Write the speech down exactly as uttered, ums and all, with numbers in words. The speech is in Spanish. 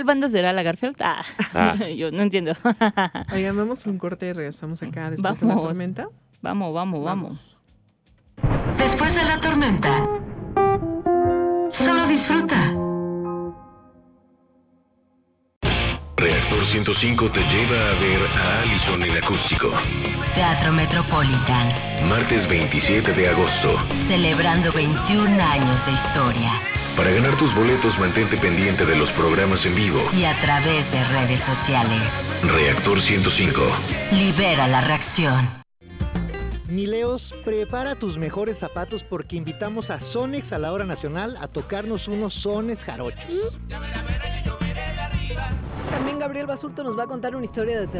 banda será Lagerfeld? Ah, Ah. yo no entiendo. Oigan, vamos a un corte y regresamos acá después de la Vamos. tormenta. Vamos, vamos, vamos. Después de la tormenta, solo disfruta. Reactor ciento cinco te lleva a ver a Allison en acústico. Teatro Metropolitan, Martes veintisiete de agosto. celebrando veintiún años de historia. Para ganar tus boletos, mantente pendiente de los programas en vivo. Y a través de redes sociales. Reactor ciento cinco. Libera la reacción. Mileos, prepara tus mejores zapatos porque invitamos a Sonex a la hora nacional a tocarnos unos sones jarochos. También Gabriel Basurto nos va a contar una historia de terror.